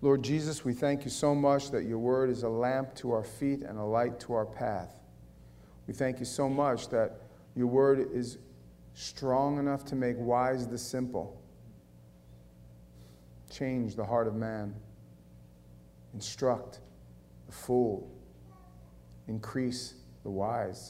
Lord Jesus, we thank you so much that your word is a lamp to our feet and a light to our path. We thank you so much that your word is strong enough to make wise the simple, change the heart of man, instruct the fool, increase the wise,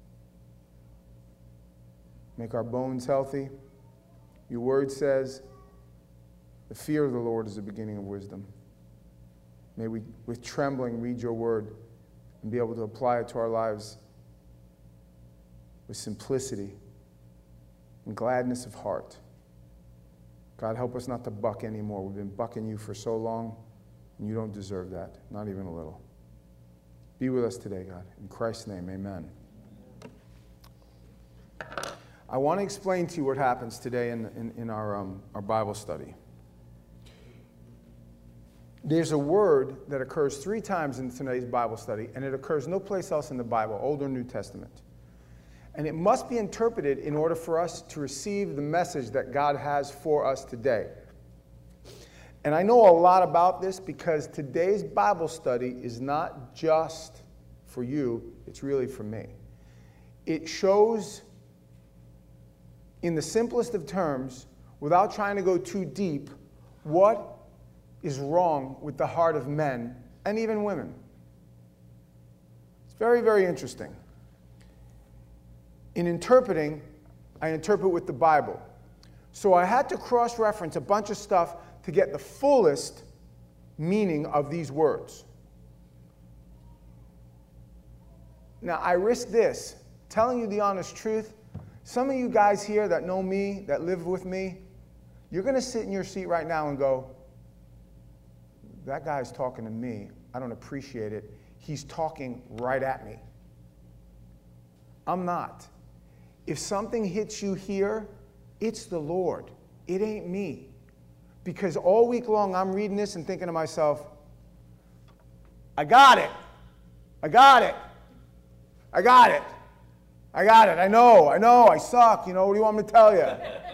make our bones healthy. Your word says, the fear of the Lord is the beginning of wisdom. May we, with trembling, read your word and be able to apply it to our lives with simplicity and gladness of heart. God, help us not to buck anymore. We've been bucking you for so long, and you don't deserve that, not even a little. Be with us today, God. In Christ's name, amen. I want to explain to you what happens today in our Bible study. There's a word that occurs 3 times in today's Bible study, and it occurs no place else in the Bible, Old or New Testament. And it must be interpreted in order for us to receive the message that God has for us today. And I know a lot about this because today's Bible study is not just for you, it's really for me. It shows, in the simplest of terms, without trying to go too deep, what is wrong with the heart of men and even women. It's very, very interesting. In interpreting, I interpret with the Bible. So I had to cross-reference a bunch of stuff to get the fullest meaning of these words. Now, I risk this, telling you the honest truth. Some of you guys here that know me, that live with me, you're going to sit in your seat right now and go, that guy's talking to me. I don't appreciate it. He's talking right at me. I'm not. If something hits you here, it's the Lord. It ain't me. Because all week long I'm reading this and thinking to myself, I got it. I got it. I got it. I got it. I know. I suck. You know, what do you want me to tell you?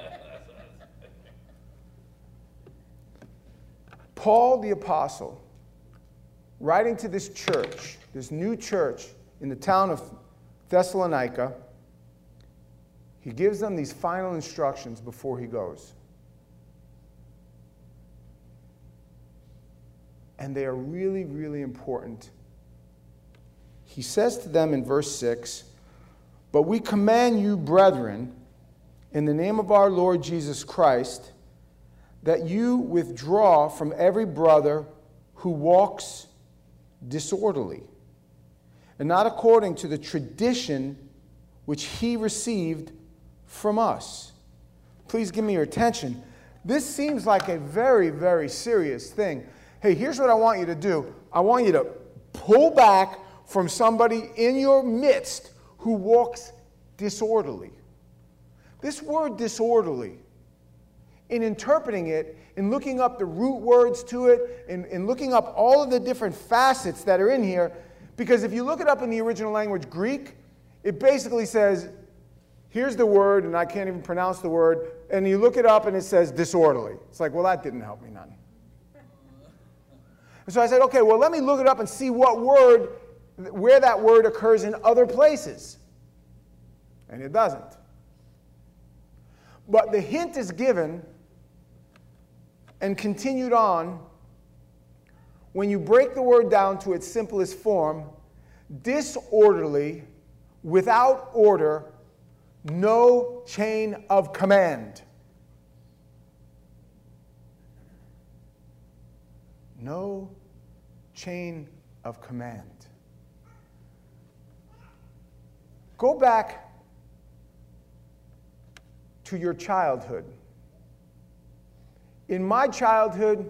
Paul the Apostle, writing to this church, this new church in the town of Thessalonica, he gives them these final instructions before he goes. And they are really, really important. He says to them in verse 6, "But we command you, brethren, in the name of our Lord Jesus Christ, that you withdraw from every brother who walks disorderly, and not according to the tradition which he received from us." Please give me your attention. This seems like a very, very serious thing. Hey, here's what I want you to do. I want you to pull back from somebody in your midst who walks disorderly. This word disorderly, in interpreting it, in looking up the root words to it, in looking up all of the different facets that are in here, because if you look it up in the original language Greek, it basically says, here's the word, and I can't even pronounce the word, and you look it up and it says disorderly. It's like, well, that didn't help me none. And so I said, okay, well, let me look it up and see where that word occurs in other places. And it doesn't. But the hint is given and continued on when you break the word down to its simplest form: disorderly, without order, no chain of command. No chain of command. Go back to your childhood. In my childhood,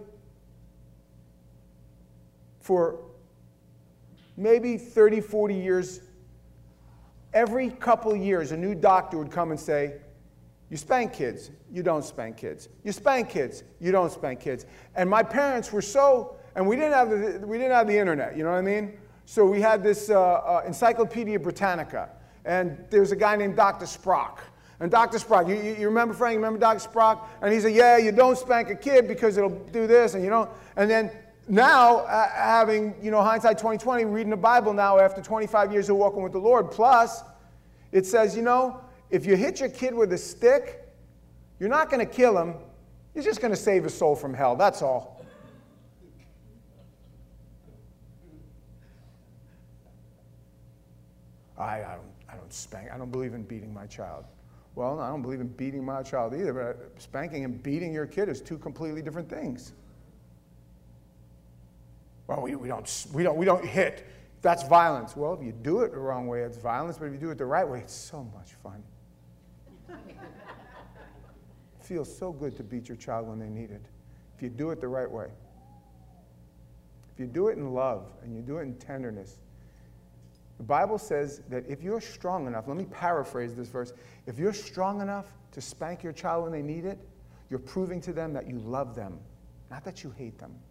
for maybe 30, 40 years, every couple of years, a new doctor would come and say, you spank kids, you don't spank kids. You spank kids, you don't spank kids. And my parents were so, and we didn't have the internet, you know what I mean? So we had this Encyclopedia Britannica, and there's a guy named Dr. Sprock. And Dr. Sprock, you remember, Frank, you remember Dr. Sprock? And he said, yeah, you don't spank a kid because it'll do this, and you don't. And then now, having, hindsight 2020, reading the Bible now after 25 years of walking with the Lord, plus, it says, if you hit your kid with a stick, you're not going to kill him. You're just going to save his soul from hell. That's all. I don't spank. I don't believe in beating my child. Well, I don't believe in beating my child either, but spanking and beating your kid is two completely different things. Well, we don't hit. That's violence. Well, if you do it the wrong way, it's violence, but if you do it the right way, it's so much fun. It feels so good to beat your child when they need it. If you do it the right way. If you do it in love and you do it in tenderness. The Bible says that if you're strong enough, let me paraphrase this verse, if you're strong enough to spank your child when they need it, you're proving to them that you love them, not that you hate them.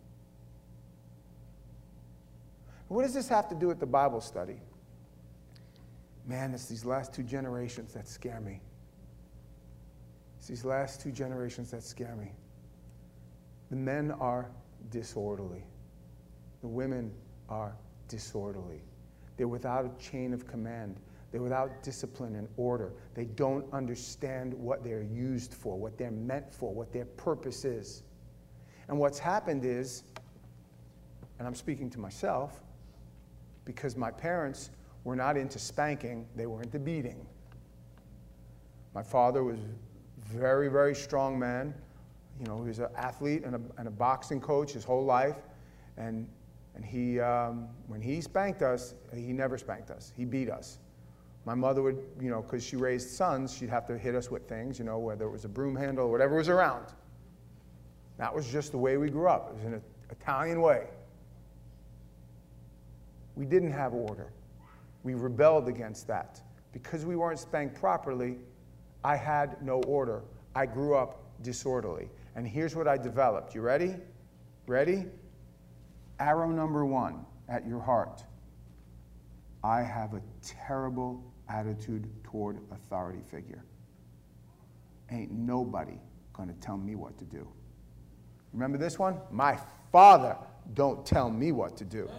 What does this have to do with the Bible study? Man, it's these last two generations that scare me. It's these last two generations that scare me. The men are disorderly. The women are disorderly. They're without a chain of command. They're without discipline and order. They don't understand what they're used for, what they're meant for, what their purpose is. And what's happened is, and I'm speaking to myself, because my parents were not into spanking, they were into beating. My father was a very, very strong man. He was an athlete and a boxing coach his whole life. And he, when he spanked us, he never spanked us. He beat us. My mother would, because she raised sons, she'd have to hit us with things, whether it was a broom handle or whatever was around. That was just the way we grew up. It was an Italian way. We didn't have order. We rebelled against that. Because we weren't spanked properly, I had no order. I grew up disorderly. And here's what I developed. You ready? Ready? Arrow number 1 at your heart. I have a terrible attitude toward authority figure. Ain't nobody going to tell me what to do. Remember this one? My father don't tell me what to do.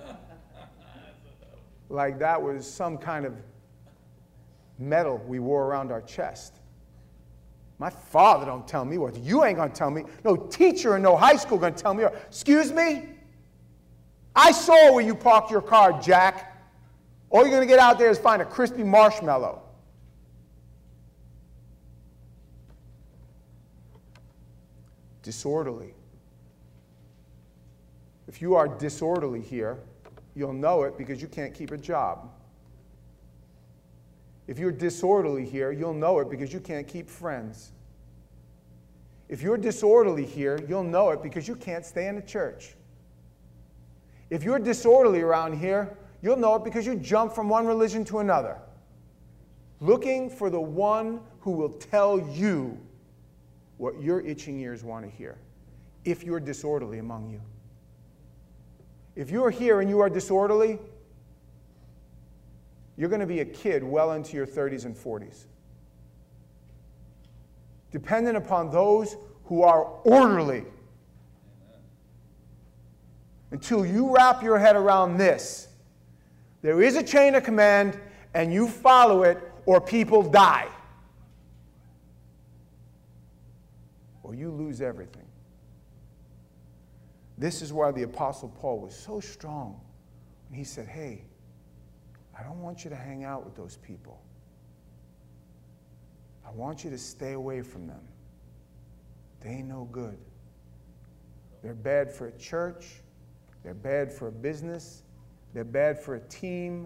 Like that was some kind of medal we wore around our chest. My father don't tell me what to do. You ain't going to tell me. No teacher in no high school going to tell me. Excuse me? I saw where you parked your car, Jack. All you're going to get out there is find a crispy marshmallow. Disorderly. If you are disorderly here, you'll know it because you can't keep a job. If you're disorderly here, you'll know it because you can't keep friends. If you're disorderly here, you'll know it because you can't stay in the church. If you're disorderly around here, you'll know it because you jump from one religion to another, looking for the one who will tell you what your itching ears want to hear, if you're disorderly among you. If you're here and you are disorderly, you're going to be a kid well into your 30s and 40s. Dependent upon those who are orderly. Until you wrap your head around this. There is a chain of command, and you follow it, or people die. Or you lose everything. This is why the Apostle Paul was so strong. And he said, hey, I don't want you to hang out with those people. I want you to stay away from them. They ain't no good. They're bad for a church. They're bad for a business. They're bad for a team.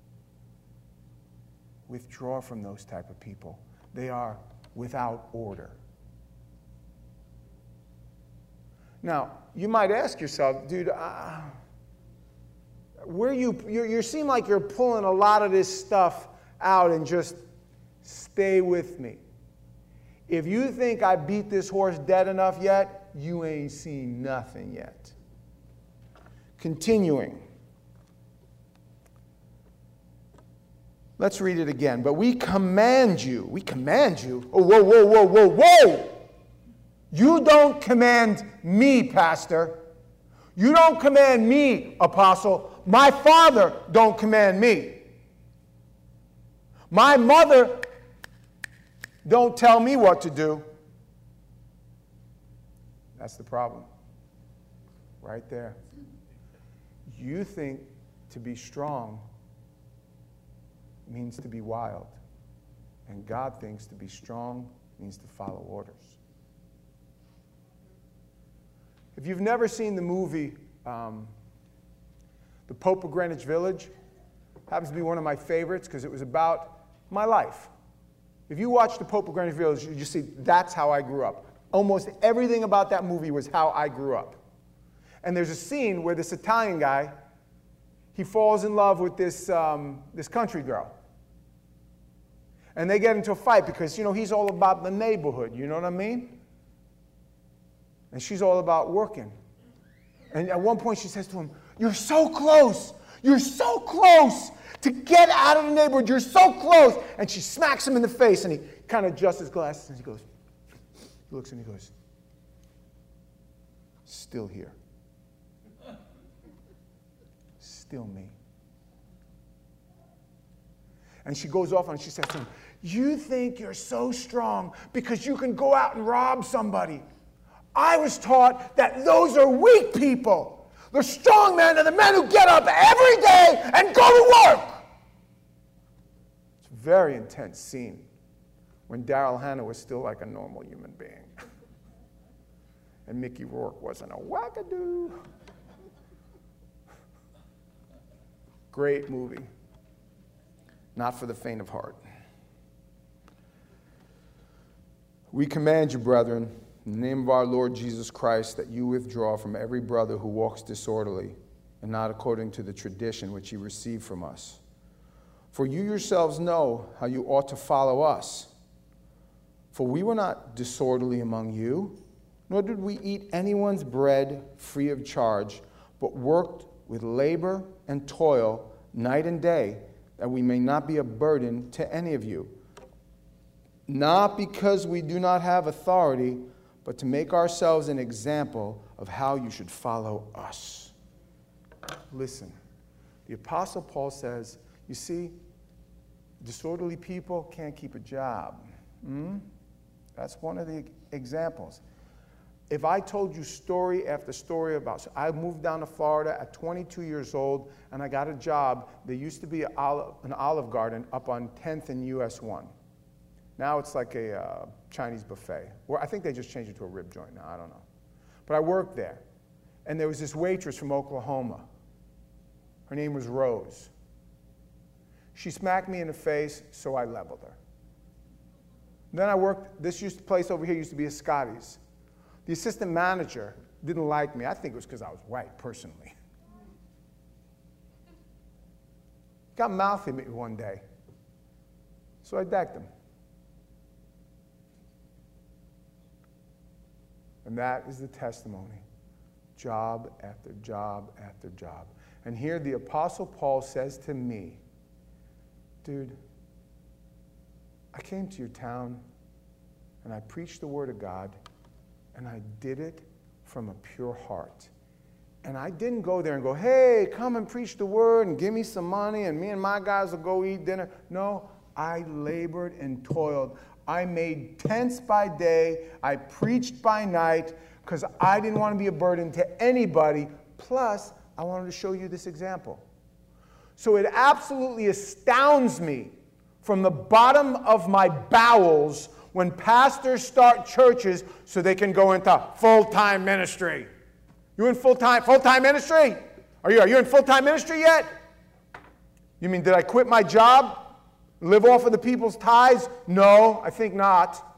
Withdraw from those type of people. They are without order. Now, you might ask yourself, dude, you seem like you're pulling a lot of this stuff out and just stay with me. If you think I beat this horse dead enough yet, you ain't seen nothing yet. Continuing. Let's read it again. But we command you. Oh, whoa, whoa, whoa, whoa, whoa. You don't command me, Pastor. You don't command me, apostle. My father don't command me. My mother don't tell me what to do. That's the problem. Right there. You think to be strong means to be wild. And God thinks to be strong means to follow orders. If you've never seen the movie, The Pope of Greenwich Village, happens to be one of my favorites because it was about my life. If you watch The Pope of Greenwich Village, you see that's how I grew up. Almost everything about that movie was how I grew up. And there's a scene where this Italian guy, he falls in love with this country girl. And they get into a fight because, he's all about the neighborhood, you know what I mean? And she's all about working. And at one point she says to him, "You're so close. You're so close to get out of the neighborhood. You're so close." And she smacks him in the face, and he kind of adjusts his glasses, and he looks and he goes, "Still here. Still me." And she goes off and she says to him, "You think you're so strong because you can go out and rob somebody. I was taught that those are weak people. The strong men are the men who get up every day and go to work." It's a very intense scene when Daryl Hannah was still like a normal human being. And Mickey Rourke wasn't a wackadoo. Great movie. Not for the faint of heart. We command you, brethren, in the name of our Lord Jesus Christ, that you withdraw from every brother who walks disorderly and not according to the tradition which you received from us. For you yourselves know how you ought to follow us. For we were not disorderly among you, nor did we eat anyone's bread free of charge, but worked with labor and toil night and day, that we may not be a burden to any of you. Not because we do not have authority, but to make ourselves an example of how you should follow us. Listen, the Apostle Paul says, you see, disorderly people can't keep a job. That's one of the examples. If I told you story after story about, I moved down to Florida at 22 years old, and I got a job. There used to be an Olive Garden up on 10th and US 1. Now it's like a Chinese buffet. Or I think they just changed it to a rib joint now, I don't know. But I worked there. And there was this waitress from Oklahoma. Her name was Rose. She smacked me in the face, so I leveled her. Then I worked, place over here used to be a Scotty's. The assistant manager didn't like me. I think it was because I was white, personally. Got mouthy at me one day. So I decked him. And that is the testimony. Job after job after job. And here the Apostle Paul says to me, dude, I came to your town and I preached the Word of God, and I did it from a pure heart. And I didn't go there and go, hey, come and preach the Word and give me some money and me and my guys will go eat dinner. No, I labored and toiled. I made tents by day. I preached by night because I didn't want to be a burden to anybody. Plus, I wanted to show you this example. So it absolutely astounds me from the bottom of my bowels when pastors start churches so they can go into full-time ministry. You in full-time ministry? Are you in full-time ministry yet? You mean, did I quit my job? Live off of the people's tithes? No, I think not.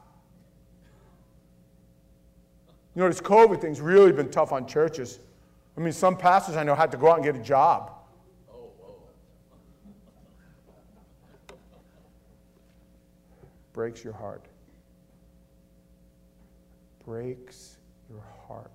You know, this COVID thing's really been tough on churches. I mean, some pastors I know had to go out and get a job. Breaks your heart. Breaks your heart.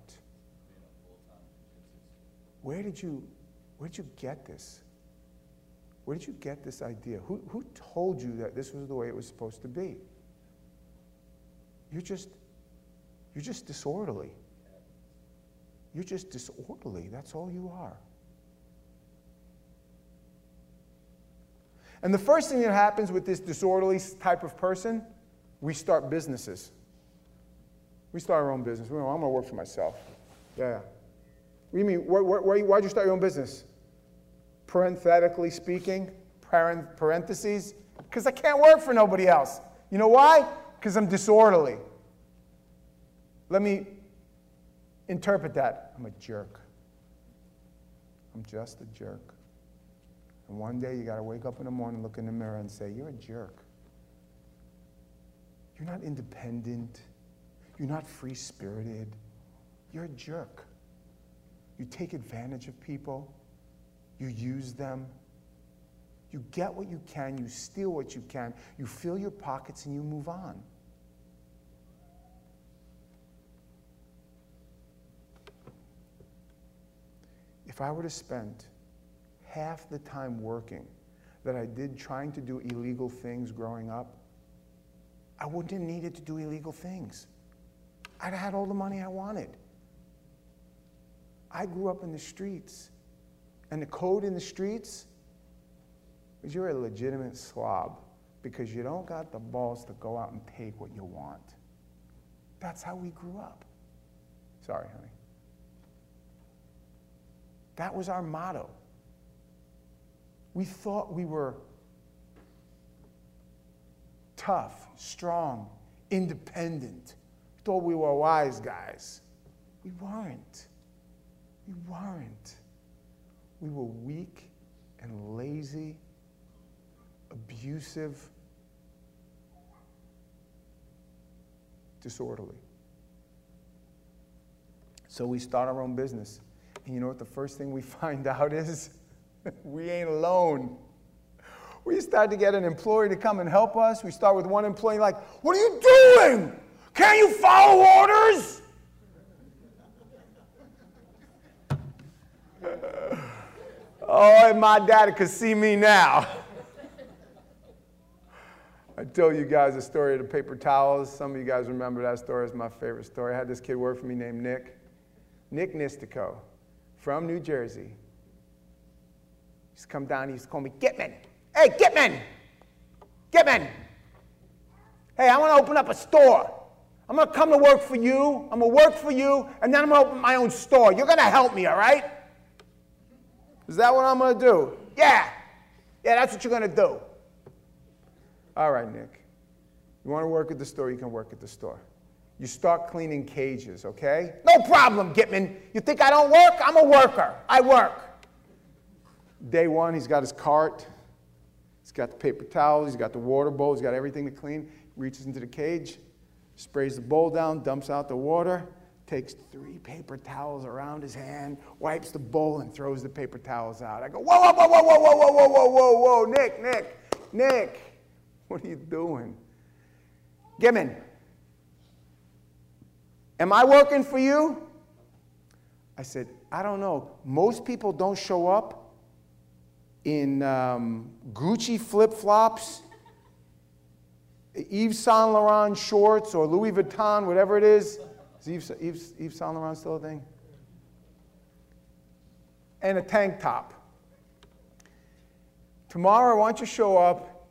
Where did you get this? Where did you get this idea? Who told you that this was the way it was supposed to be? You're just disorderly. You're just disorderly. That's all you are. And the first thing that happens with this disorderly type of person, we start businesses. We start our own business. I'm going to work for myself. Yeah. What do you mean? Why'd you start your own business? Parenthetically speaking, parentheses, because I can't work for nobody else. You know why? Because I'm disorderly. Let me interpret that. I'm a jerk. I'm just a jerk. And one day you got to wake up in the morning, look in the mirror and say, you're a jerk. You're not independent. You're not free-spirited. You're a jerk. You take advantage of people. You use them. You get what you can. You steal what you can. You fill your pockets and you move on. If I were to spend half the time working that I did trying to do illegal things growing up, I wouldn't have needed to do illegal things. I'd have had all the money I wanted. I grew up in the streets, and the code in the streets is you're a legitimate slob because you don't got the balls to go out and take what you want. That's how we grew up. Sorry, honey. That was our motto. We thought we were tough, strong, independent. We thought we were wise guys. We weren't. We weren't. We were weak and lazy, abusive, disorderly. So we start our own business. And you know what the first thing we find out is? We ain't alone. We start to get an employee to come and help us. We start with one employee like, what are you doing? Can't you follow orders? Oh, and my daddy could see me now. I told you guys the story of the paper towels. Some of you guys remember that story. It's my favorite story. I had this kid work for me named Nick. Nick Nistico from New Jersey. He used to come down, he used to call me Gitman. Hey, Gitman! Gitman! Hey, I want to open up a store. I'm going to come to work for you. I'm going to work for you, and then I'm going to open my own store. You're going to help me, all right? Is that what I'm going to do? Yeah. Yeah, that's what you're going to do. All right, Nick. You want to work at the store, you can work at the store. You start cleaning cages, okay? No problem, Gitman. You think I don't work? I'm a worker. I work. Day one, he's got his cart. He's got the paper towels. He's got the water bowl. He's got everything to clean. Reaches into the cage, sprays the bowl down, dumps out the water, takes 3 paper towels around his hand, wipes the bowl, and throws the paper towels out. I go, whoa, whoa, whoa, whoa, whoa, whoa, whoa, whoa, whoa, whoa, Nick, what are you doing? Gitman, am I working for you? I said, I don't know. Most people don't show up in Gucci flip-flops, Yves Saint Laurent shorts, or Louis Vuitton, whatever it is. Is Yves Saint Laurent still a thing? And a tank top. Tomorrow, why don't you show up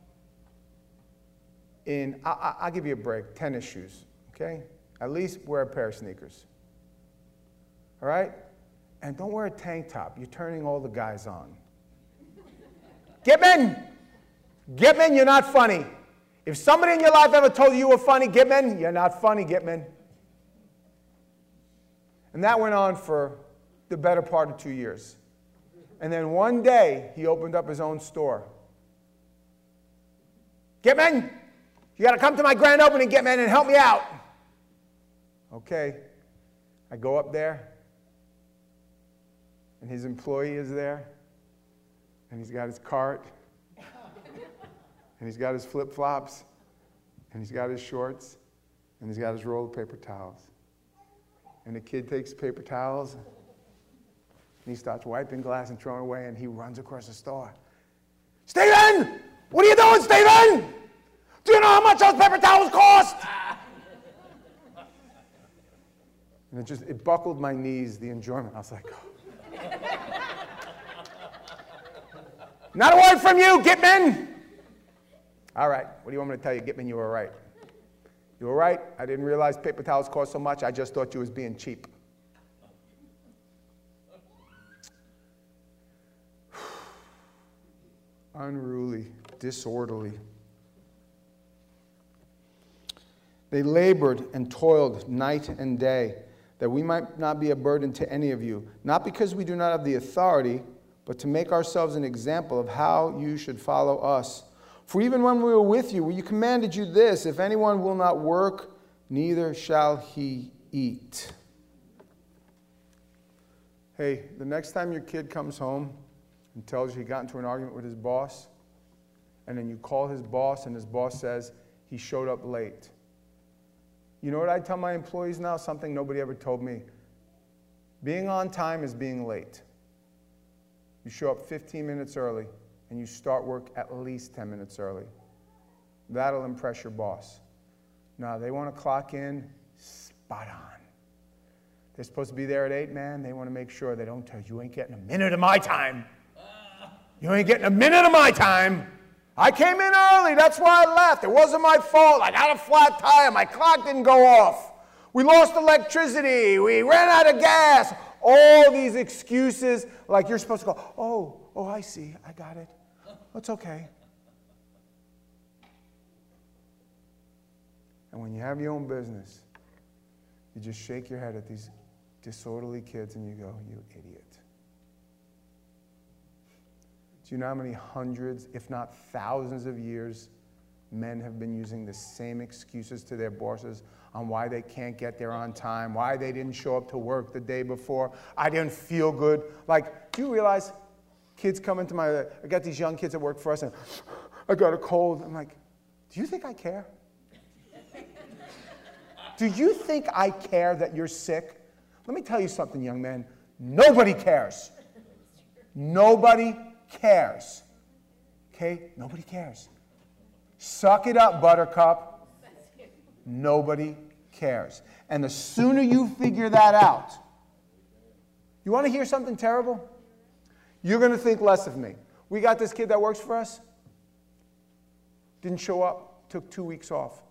in, I'll give you a break, tennis shoes, okay? At least wear a pair of sneakers. All right? And don't wear a tank top. You're turning all the guys on. Gitman, you're not funny. If somebody in your life ever told you were funny, Gitman, you're not funny, Gitman. And that went on for the better part of 2 years. And then one day, he opened up his own store. Gitman, you got to come to my grand opening, Gitman, and help me out. Okay. I go up there, and his employee is there, and he's got his cart, and he's got his flip-flops, and he's got his shorts, and he's got his roll of paper towels. And the kid takes the paper towels, and he starts wiping glass and throwing away, and he runs across the store. Stephen! What are you doing, Stephen? Do you know how much those paper towels cost? And it buckled my knees, the enjoyment. I was like, oh. Not a word from you, Gitman! All right, what do you want me to tell you, Gitman? You were right. You were right. I didn't realize paper towels cost so much. I just thought you was being cheap. Unruly, disorderly. They labored and toiled night and day, that we might not be a burden to any of you, not because we do not have the authority, but to make ourselves an example of how you should follow us. For even when we were with you, we commanded you this, if anyone will not work, neither shall he eat. Hey, the next time your kid comes home and tells you he got into an argument with his boss, and then you call his boss and his boss says he showed up late. You know what I tell my employees now? Something nobody ever told me. Being on time is being late. You show up 15 minutes early, and you start work at least 10 minutes early. That'll impress your boss. Now, they want to clock in spot on. They're supposed to be there at 8, man. They want to make sure they don't tell you, you ain't getting a minute of my time. You ain't getting a minute of my time. I came in early. That's why I left. It wasn't my fault. I got a flat tire. My clock didn't go off. We lost electricity. We ran out of gas. All these excuses, like you're supposed to go, oh, I see. I got it. It's okay. And when you have your own business, you just shake your head at these disorderly kids and you go, you idiot. Do you know how many hundreds, if not thousands of years, men have been using the same excuses to their bosses on why they can't get there on time, why they didn't show up to work the day before, I didn't feel good. Like, do you realize kids come into I got these young kids that work for us, and I got a cold. I'm like, do you think I care? Do you think I care that you're sick? Let me tell you something, young man. Nobody cares. Nobody cares. Okay? Nobody cares. Suck it up, Buttercup. Nobody cares. And the sooner you figure that out, you want to hear something terrible? You're going to think less of me. We got this kid that works for us. Didn't show up. Took 2 weeks off.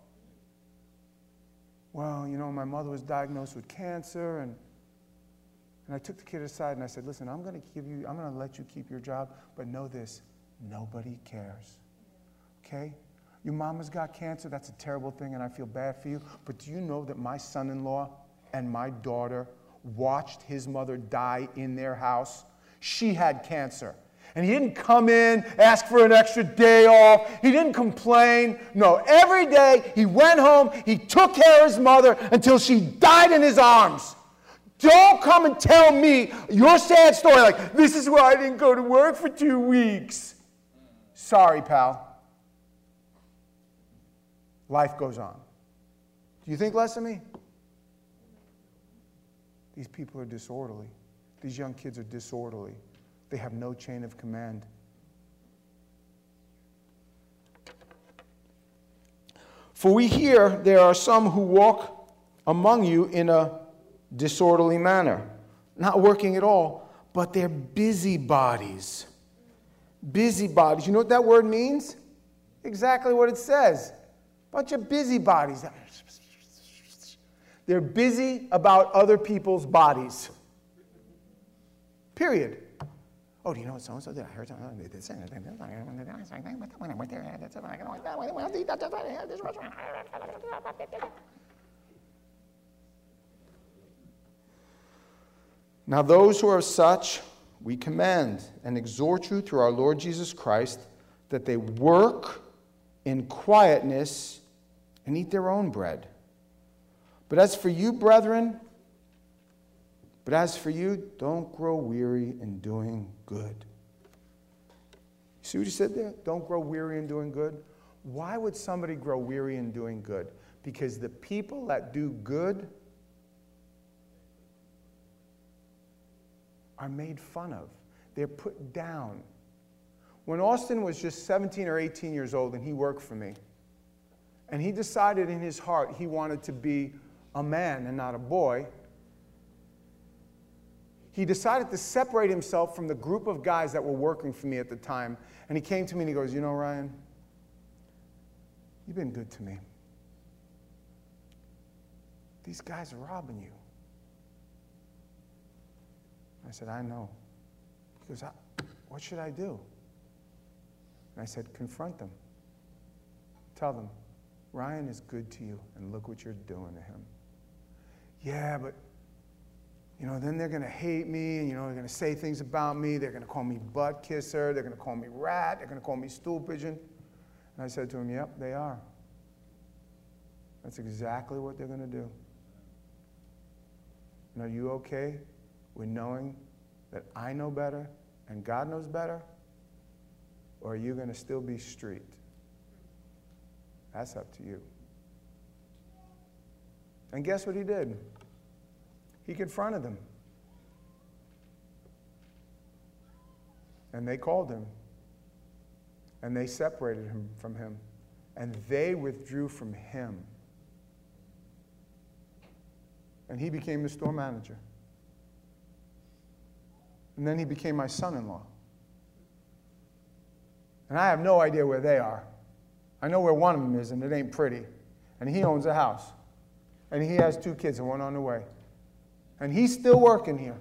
Well, you know, my mother was diagnosed with cancer, and I took the kid aside and I said, listen, I'm going to let you keep your job, but know this, nobody cares. Okay? Your mama's got cancer, that's a terrible thing, and I feel bad for you, but do you know that my son-in-law and my daughter watched his mother die in their house? She had cancer. And he didn't come in, ask for an extra day off. He didn't complain. No, every day he went home, he took care of his mother until she died in his arms. Don't come and tell me your sad story like, this is why I didn't go to work for 2 weeks. Sorry, pal. Life goes on. Do you think less of me? These people are disorderly. These young kids are disorderly. They have no chain of command. For we hear there are some who walk among you in a disorderly manner, not working at all, but they're busybodies. Busybodies. You know what that word means? Exactly what it says. Bunch of busybodies. They're busy about other people's bodies. Period. Oh, do you know what so-and-so did? I heard something. They did say anything. When I went there, that's something. Now those who are such, we command and exhort you through our Lord Jesus Christ that they work in quietness and eat their own bread. But as for you, brethren, don't grow weary in doing good. You see what he said there? Don't grow weary in doing good. Why would somebody grow weary in doing good? Because the people that do good are made fun of. They're put down. When Austin was just 17 or 18 years old and he worked for me, and he decided in his heart he wanted to be a man and not a boy, he decided to separate himself from the group of guys that were working for me at the time. And he came to me and he goes, you know, Ryan, you've been good to me. These guys are robbing you. I said, I know. He goes, what should I do? And I said, confront them. Tell them, Ryan is good to you, and look what you're doing to him. Yeah, but, then they're going to hate me, and, they're going to say things about me. They're going to call me butt kisser. They're going to call me rat. They're going to call me stool pigeon. And I said to him, yep, they are. That's exactly what they're going to do. And are you okay with knowing that I know better and God knows better? Or are you going to still be street? That's up to you. And guess what he did? He confronted them. And they called him. And they separated him from him. And they withdrew from him. And he became the store manager. And then he became my son-in-law. And I have no idea where they are. I know where one of them is, and it ain't pretty. And he owns a house. And he has 2 kids and one on the way. And he's still working here.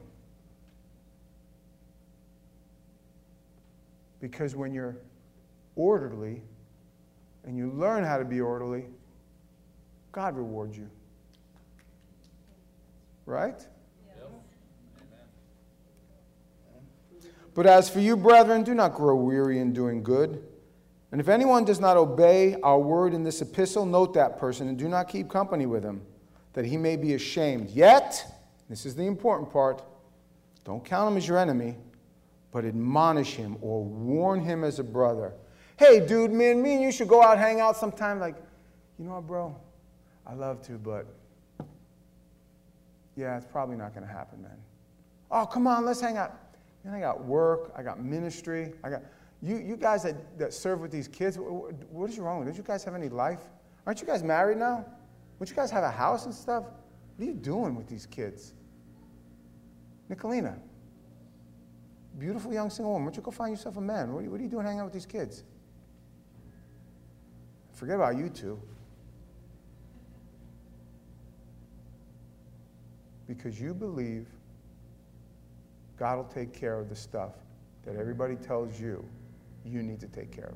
Because when you're orderly and you learn how to be orderly, God rewards you. Right? But as for you, brethren, do not grow weary in doing good. And if anyone does not obey our word in this epistle, note that person and do not keep company with him, that he may be ashamed. Yet, this is the important part, don't count him as your enemy, but admonish him or warn him as a brother. Hey, dude, me and you should go out, hang out sometime. Like, you know what, bro? I love to, but yeah, it's probably not going to happen, man. Oh, come on, let's hang out. Man, I got work. I got ministry. I got you guys that serve with these kids. What is wrong with you? Don't you guys have any life? Aren't you guys married now? Don't you guys have a house and stuff? What are you doing with these kids? Nicolina, beautiful young single woman. Why don't you go find yourself a man? What are you doing hanging out with these kids? Forget about you two. Because you believe God will take care of the stuff that everybody tells you you need to take care of.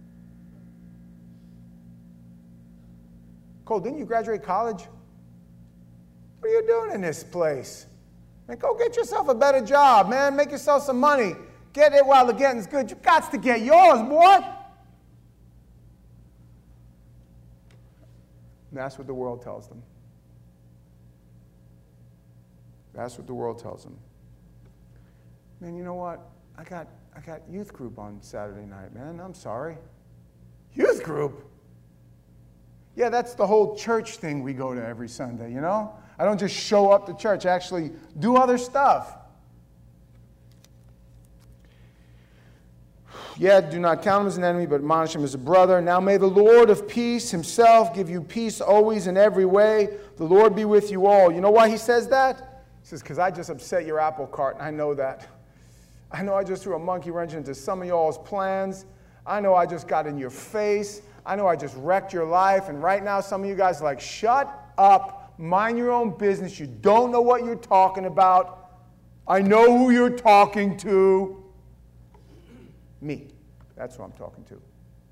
Cole, didn't you graduate college? What are you doing in this place? Man, go get yourself a better job, man. Make yourself some money. Get it while the getting's good. You got to get yours, boy. And that's what the world tells them. That's what the world tells them. Man, you know what? I got youth group on Saturday night, man. I'm sorry. Youth group? Yeah, that's the whole church thing we go to every Sunday, you know? I don't just show up to church. I actually do other stuff. Yeah, do not count him as an enemy, but admonish him as a brother. Now may the Lord of peace himself give you peace always in every way. The Lord be with you all. You know why he says that? He says, because I just upset your apple cart, and I know that. I know I just threw a monkey wrench into some of y'all's plans. I know I just got in your face. I know I just wrecked your life. And right now, some of you guys are like, shut up. Mind your own business. You don't know what you're talking about. I know who you're talking to. Me. That's who I'm talking to.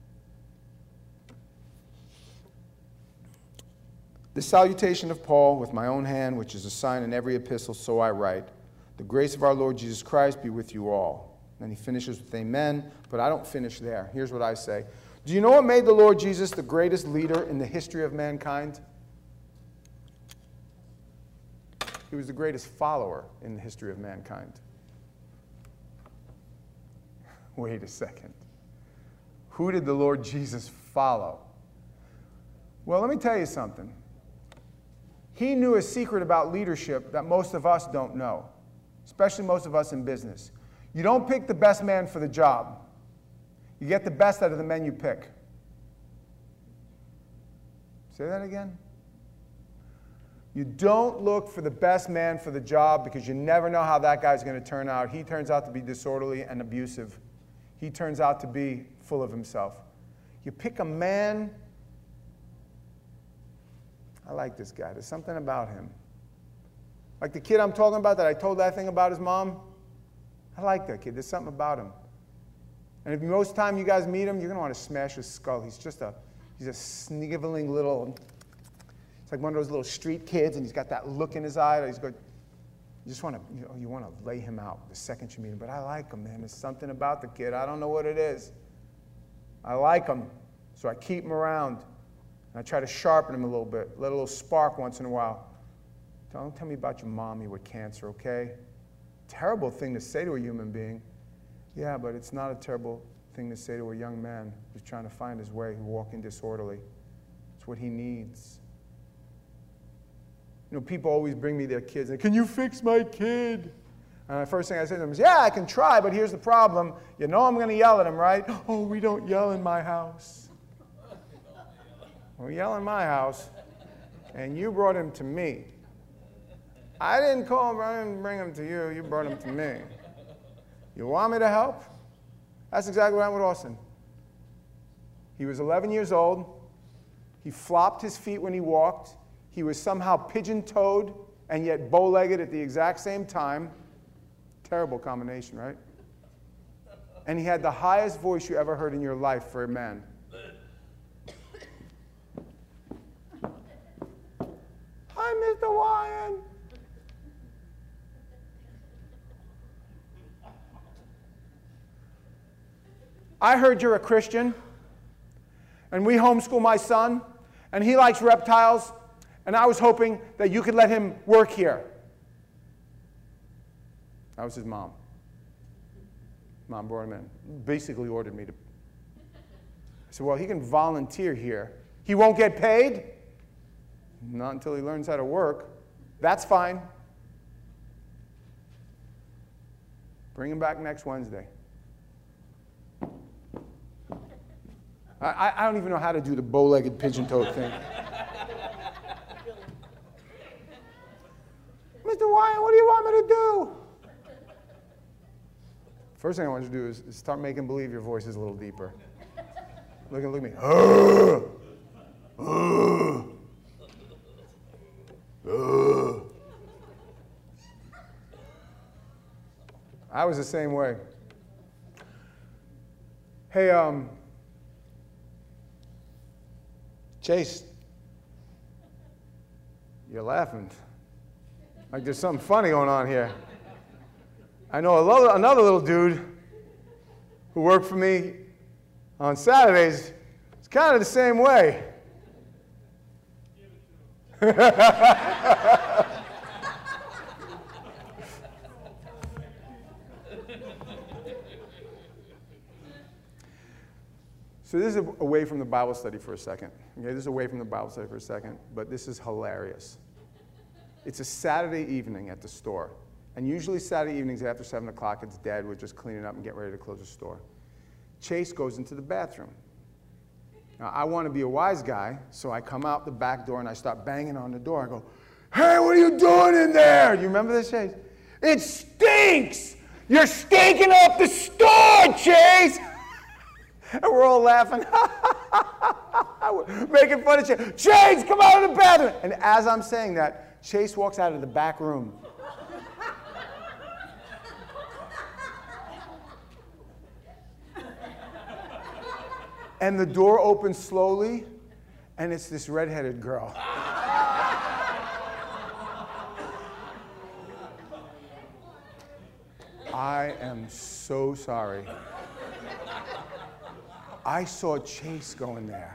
The salutation of Paul with my own hand, which is a sign in every epistle, so I write. The grace of our Lord Jesus Christ be with you all. Then he finishes with amen, but I don't finish there. Here's what I say. Do you know what made the Lord Jesus the greatest leader in the history of mankind? He was the greatest follower in the history of mankind. Wait a second. Who did the Lord Jesus follow? Well, let me tell you something. He knew a secret about leadership that most of us don't know, especially most of us in business. You don't pick the best man for the job. You get the best out of the men you pick. Say that again. You don't look for the best man for the job because you never know how that guy's going to turn out. He turns out to be disorderly and abusive. He turns out to be full of himself. You pick a man. I like this guy. There's something about him. Like the kid I'm talking about that I told that thing about his mom. I like that kid. There's something about him. And if most time you guys meet him, you're going to want to smash his skull. He's a sniveling little, it's like one of those little street kids, and he's got that look in his eye. That you just want to, you want to lay him out the second you meet him. But I like him, man. There's something about the kid. I don't know what it is. I like him, so I keep him around. And I try to sharpen him a little bit, let a little spark once in a while. Don't tell me about your mommy with cancer, okay? Terrible thing to say to a human being. Yeah, but it's not a terrible thing to say to a young man who's trying to find his way, who's walking disorderly. It's what he needs. You know, people always bring me their kids and, can you fix my kid? And the first thing I say to them is, yeah, I can try, but here's the problem. You know I'm going to yell at him, right? Oh, we don't yell in my house. We yell in my house, and you brought him to me. I didn't call him, I didn't bring him to you. You brought him to me. You want me to help? That's exactly what happened with Austin. He was 11 years old. He flopped his feet when he walked. He was somehow pigeon-toed and yet bow-legged at the exact same time. Terrible combination, right? And he had the highest voice you ever heard in your life for a man. Hi, Mr. Wyan. I heard you're a Christian, and we homeschool my son, and he likes reptiles, and I was hoping that you could let him work here. That was his mom. Mom brought him in. Basically ordered me to. I said, well, he can volunteer here. He won't get paid? Not until he learns how to work. That's fine. Bring him back next Wednesday. I don't even know how to do the bow-legged pigeon-toed thing. Mr. Wyan, what do you want me to do? First thing I want you to do is start making believe your voice is a little deeper. Look at me. I was the same way. Hey, Chase, you're laughing. Like there's something funny going on here. I know another little dude who worked for me on Saturdays. It's kind of the same way. So this is away from the Bible study for a second. Okay, this is away from the Bible study for a second, but this is hilarious. It's a Saturday evening at the store. And usually Saturday evenings after 7 o'clock, it's dead. We're just cleaning up and getting ready to close the store. Chase goes into the bathroom. Now, I want to be a wise guy, so I come out the back door and I start banging on the door. I go, hey, what are you doing in there? Do you remember this, Chase? It stinks! You're stinking up the store, Chase! And we're all laughing. Making fun of Chase. Chase, come out of the bathroom! And as I'm saying that, Chase walks out of the back room. And the door opens slowly, and it's this redheaded girl. I am so sorry. I saw Chase go in there.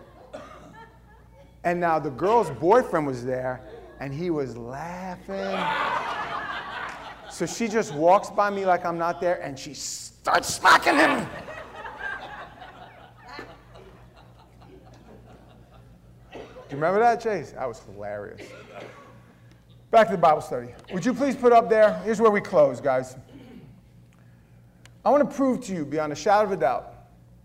And now the girl's boyfriend was there, and he was laughing. So she just walks by me like I'm not there, and she starts smacking him. Do you remember that, Chase? That was hilarious. Back to the Bible study. Would you please put up there? Here's where we close, guys. I want to prove to you, beyond a shadow of a doubt,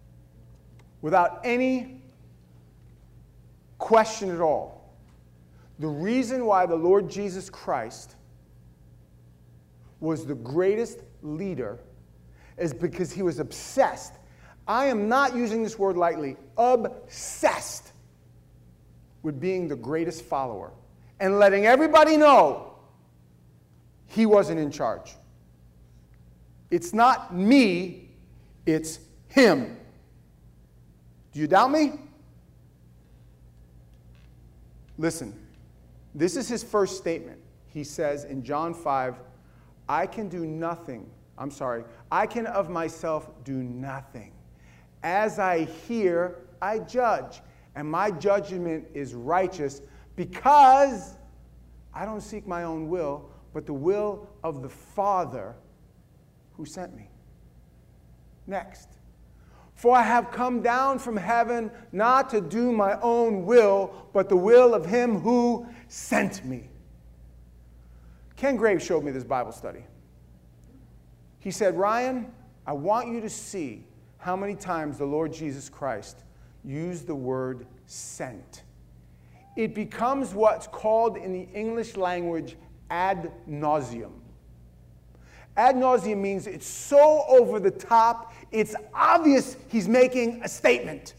without any question at all, The reason why the Lord Jesus Christ was the greatest leader is because he was obsessed. I am not using this word lightly. Obsessed with being the greatest follower and letting everybody know he wasn't in charge. It's not me, it's him. Do you doubt me? Listen, this is his first statement. He says in John 5, I can of myself do nothing. As I hear, I judge. And my judgment is righteous because I don't seek my own will, but the will of the Father who sent me. Next. For I have come down from heaven not to do my own will, but the will of him who sent me. Ken Graves showed me this Bible study. He said, Ryan, I want you to see how many times the Lord Jesus Christ used the word sent. It becomes what's called in the English language ad nauseum. Ad nauseum means it's so over the top, it's obvious he's making a statement.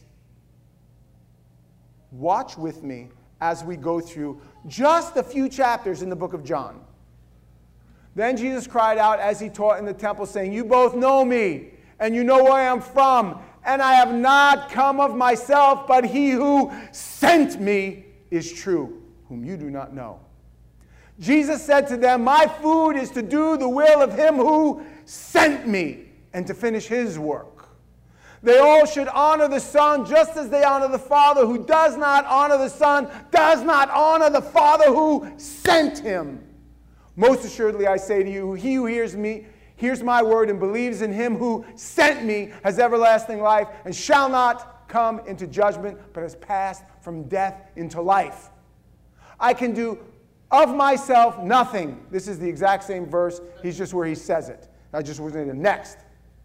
Watch with me as we go through just a few chapters in the book of John. Then Jesus cried out as he taught in the temple, saying, You both know me, and you know where I am from, and I have not come of myself, but he who sent me is true, whom you do not know. Jesus said to them, My food is to do the will of him who sent me and to finish his work. They all should honor the Son just as they honor the Father. Who does not honor the Son does not honor the Father who sent him. Most assuredly I say to you, he who hears my word and believes in him who sent me has everlasting life and shall not come into judgment, but has passed from death into life. I can do of myself nothing. This is the exact same verse. He's just where he says it. I just was in the next.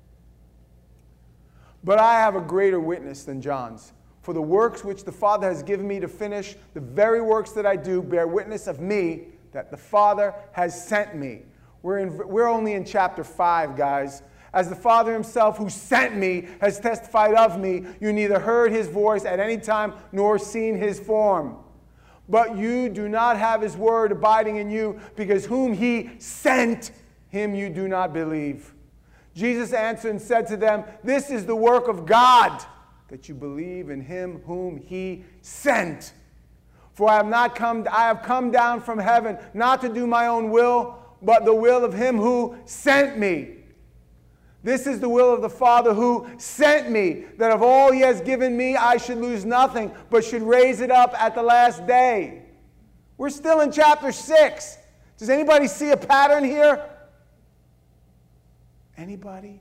But I have a greater witness than John's. For the works which the Father has given me to finish, the very works that I do, bear witness of me, that the Father has sent me. We're only in chapter 5, guys. As the Father himself who sent me has testified of me, you neither heard his voice at any time nor seen his form. But you do not have his word abiding in you, because whom he sent, him you do not believe. Jesus answered and said to them, This is the work of God, that you believe in him whom he sent. For I have come down from heaven, not to do my own will, but the will of him who sent me. This is the will of the Father who sent me, that of all he has given me I should lose nothing, but should raise it up at the last day. We're still in chapter 6. Does anybody see a pattern here? Anybody?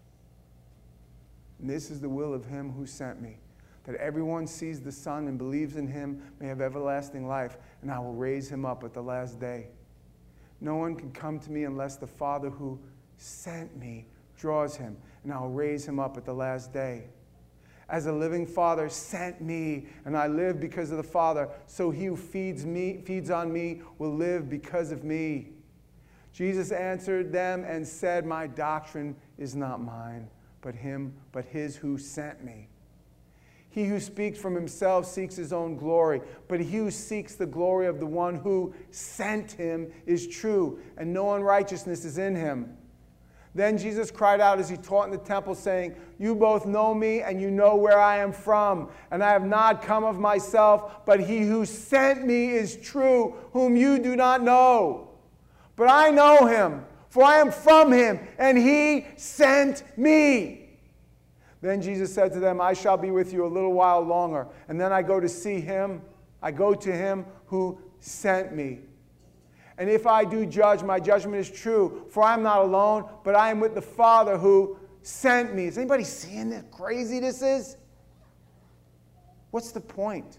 And this is the will of him who sent me, that everyone sees the Son and believes in him may have everlasting life, and I will raise him up at the last day. No one can come to me unless the Father who sent me draws him, and I will raise him up at the last day. As a living Father sent me, and I live because of the Father, so he who feeds on me will live because of me. Jesus answered them and said, My doctrine is not mine, but his who sent me. He who speaks from himself seeks his own glory, but he who seeks the glory of the one who sent him is true, and no unrighteousness is in him. Then Jesus cried out as he taught in the temple, saying, You both know me, and you know where I am from, and I have not come of myself, but he who sent me is true, whom you do not know. But I know him, for I am from him, and he sent me. Then Jesus said to them, I shall be with you a little while longer, and then I go to see him. I go to him who sent me. And if I do judge, my judgment is true, for I am not alone, but I am with the Father who sent me. Is anybody seeing how crazy this is? What's the point?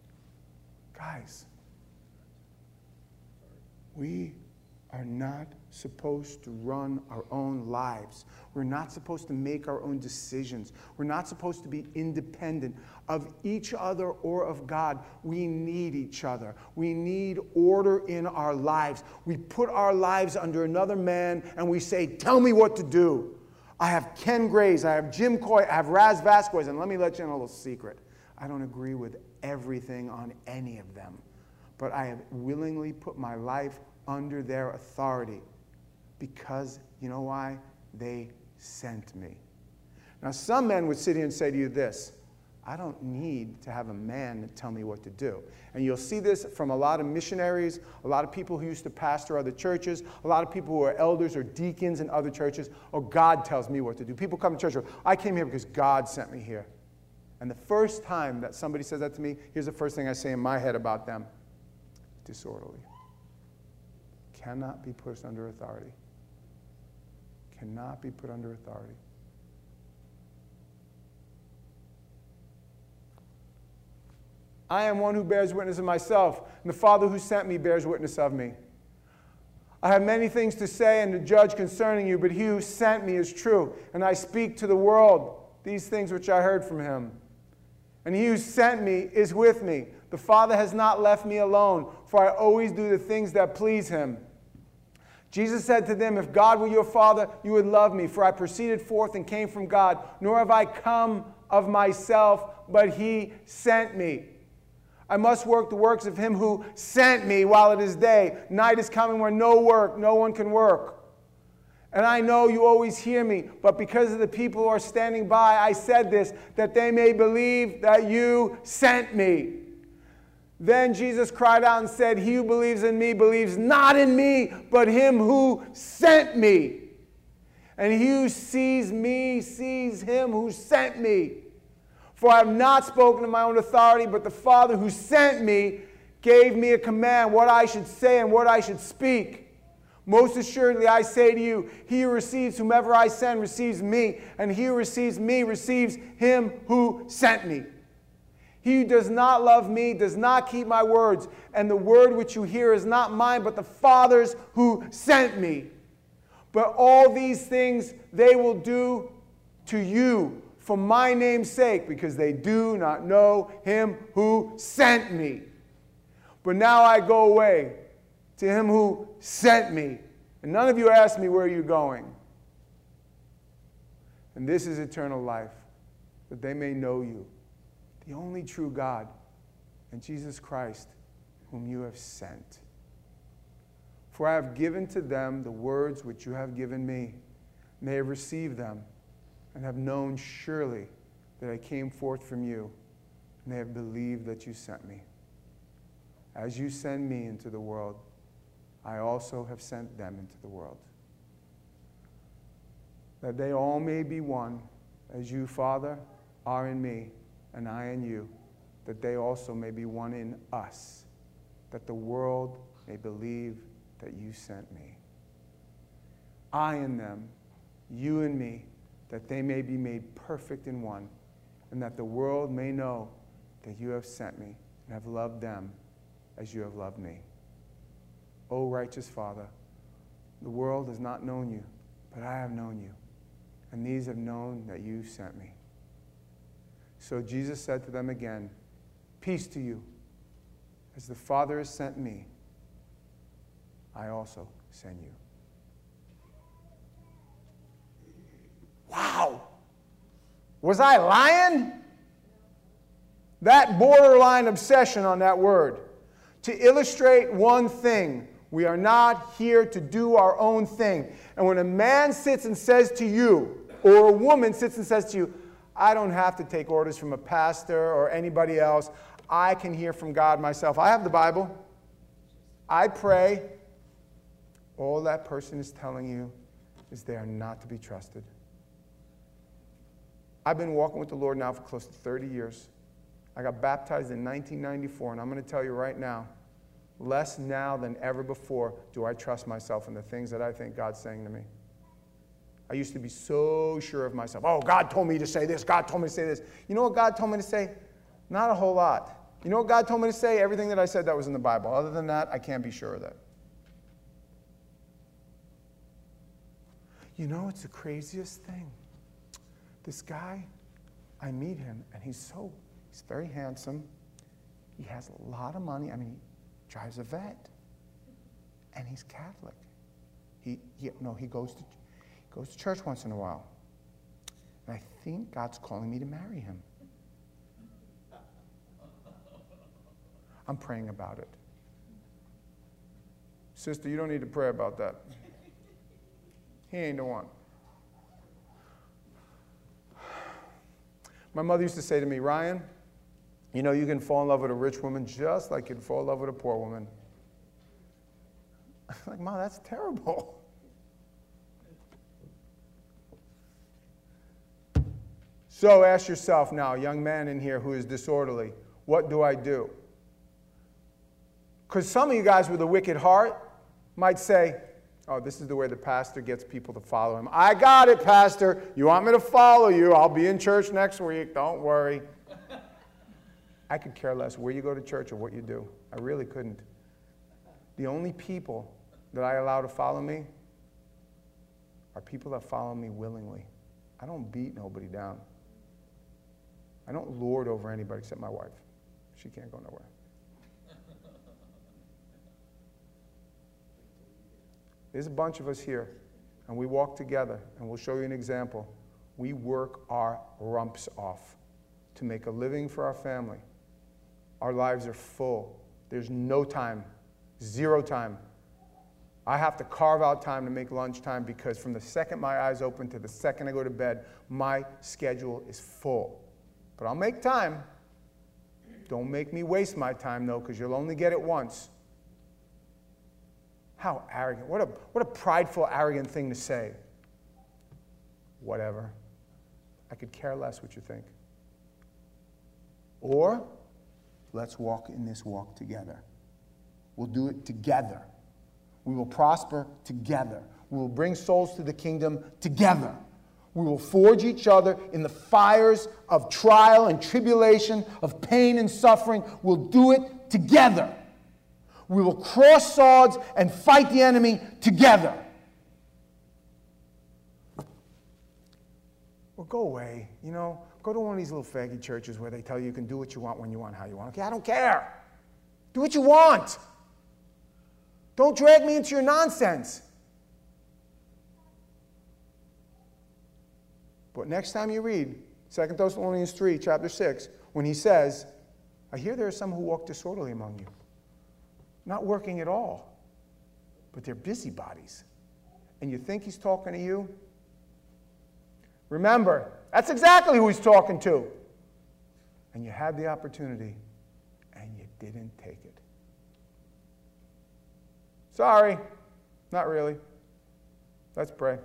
Guys, we are not supposed to run our own lives. We're not supposed to make our own decisions. We're not supposed to be independent of each other or of God. We need each other. We need order in our lives. We put our lives under another man and we say, tell me what to do. I have Ken Grays, I have Jim Coy, I have Raz Vasquez, and let me let you in a little secret. I don't agree with everything on any of them, but I have willingly put my life under their authority because, you know why? They sent me. Now, some men would sit here and say to you this, I don't need to have a man to tell me what to do. And you'll see this from a lot of missionaries, a lot of people who used to pastor other churches, a lot of people who are elders or deacons in other churches. Oh, God tells me what to do. People come to church, I came here because God sent me here. And the first time that somebody says that to me, here's the first thing I say in my head about them. Disorderly. Cannot be put under authority. Cannot be put under authority. I am one who bears witness of myself, and the Father who sent me bears witness of me. I have many things to say and to judge concerning you, but he who sent me is true, and I speak to the world these things which I heard from him. And he who sent me is with me. The Father has not left me alone, for I always do the things that please him. Jesus said to them, if God were your Father, you would love me, for I proceeded forth and came from God, nor have I come of myself, but he sent me. I must work the works of him who sent me while it is day. Night is coming where no one can work. And I know you always hear me, but because of the people who are standing by, I said this, that they may believe that you sent me. Then Jesus cried out and said, he who believes in me believes not in me, but him who sent me. And he who sees me sees him who sent me. For I have not spoken in my own authority, but the Father who sent me gave me a command, what I should say and what I should speak. Most assuredly, I say to you, he who receives whomever I send receives me, and he who receives me receives him who sent me. He who does not love me does not keep my words, and the word which you hear is not mine, but the Father's who sent me. But all these things they will do to you for my name's sake, because they do not know him who sent me. But now I go away to him who sent me. And none of you asked me, where are you going? And this is eternal life, that they may know you, the only true God, and Jesus Christ, whom you have sent. For I have given to them the words which you have given me, and they have received them, and have known surely that I came forth from you, and they have believed that you sent me. As you send me into the world, I also have sent them into the world. That they all may be one, as you, Father, are in me, and I in you, that they also may be one in us, that the world may believe that you sent me. I in them, you in me, that they may be made perfect in one, and that the world may know that you have sent me and have loved them as you have loved me. O righteous Father, the world has not known you, but I have known you, and these have known that you sent me. So Jesus said to them again, peace to you. As the Father has sent me, I also send you. Wow! Was I lying? That borderline obsession on that word. To illustrate one thing, we are not here to do our own thing. And when a man sits and says to you, or a woman sits and says to you, I don't have to take orders from a pastor or anybody else. I can hear from God myself. I have the Bible. I pray. All that person is telling you is they are not to be trusted. I've been walking with the Lord now for close to 30 years. I got baptized in 1994, and I'm going to tell you right now, less now than ever before do I trust myself in the things that I think God's saying to me. I used to be so sure of myself. Oh, God told me to say this. God told me to say this. You know what God told me to say? Not a whole lot. You know what God told me to say? Everything that I said that was in the Bible. Other than that, I can't be sure of that. You know, it's the craziest thing. This guy, I meet him, and he's very handsome. He has a lot of money. I mean, he drives a vet. And he's Catholic. He goes to church once in a while. And I think God's calling me to marry him. I'm praying about it. Sister, you don't need to pray about that. He ain't the one. My mother used to say to me, Ryan, you know you can fall in love with a rich woman just like you'd fall in love with a poor woman. I'm like, Mom, that's terrible. So ask yourself now, young man in here who is disorderly, what do I do? Because some of you guys with a wicked heart might say, oh, this is the way the pastor gets people to follow him. I got it, pastor. You want me to follow you? I'll be in church next week. Don't worry. I could care less where you go to church or what you do. I really couldn't. The only people that I allow to follow me are people that follow me willingly. I don't beat nobody down. I don't lord over anybody except my wife. She can't go nowhere. There's a bunch of us here, and we walk together, and we'll show you an example. We work our rumps off to make a living for our family. Our lives are full. There's no time, zero time. I have to carve out time to make lunchtime because from the second my eyes open to the second I go to bed, my schedule is full. But I'll make time. Don't make me waste my time, though, because you'll only get it once. How arrogant. What a prideful, arrogant thing to say. Whatever. I could care less what you think. Or, let's walk in this walk together. We'll do it together. We will prosper together. We will bring souls to the kingdom together. We will forge each other in the fires of trial and tribulation, of pain and suffering. We'll do it together. We will cross swords and fight the enemy together. Well, go away. You know, go to one of these little faggy churches where they tell you you can do what you want, when you want, how you want. Okay, I don't care. Do what you want. Don't drag me into your nonsense. But next time you read 2 Thessalonians 3, chapter 6, when he says, I hear there are some who walk disorderly among you. Not working at all, but they're busybodies. And you think he's talking to you? Remember, that's exactly who he's talking to. And you had the opportunity, and you didn't take it. Sorry, not really. Let's pray.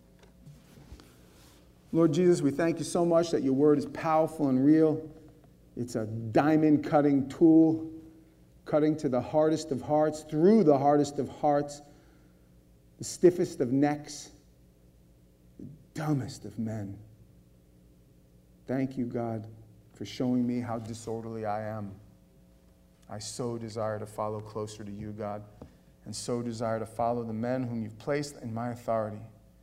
Lord Jesus, we thank you so much that your word is powerful and real. It's a diamond-cutting tool, cutting to the hardest of hearts, through the hardest of hearts, the stiffest of necks, the dumbest of men. Thank you, God, for showing me how disorderly I am. I so desire to follow closer to you, God, and so desire to follow the men whom you've placed in my authority,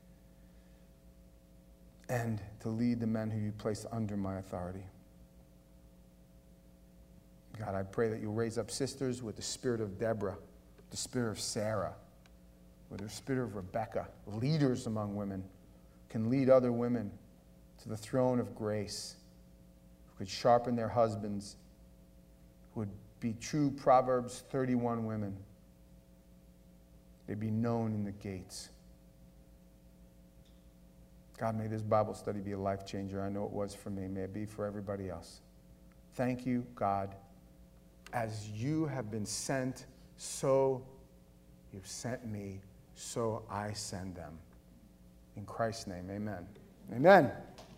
and to lead the men who you placed under my authority. God, I pray that you'll raise up sisters with the spirit of Deborah, the spirit of Sarah, with the spirit of Rebecca, leaders among women, can lead other women to the throne of grace, who could sharpen their husbands, who would be true Proverbs 31 women. They'd be known in the gates. God, may this Bible study be a life changer. I know it was for me. May it be for everybody else. Thank you, God. As you have been sent, so you've sent me, so I send them. In Christ's name, amen. Amen.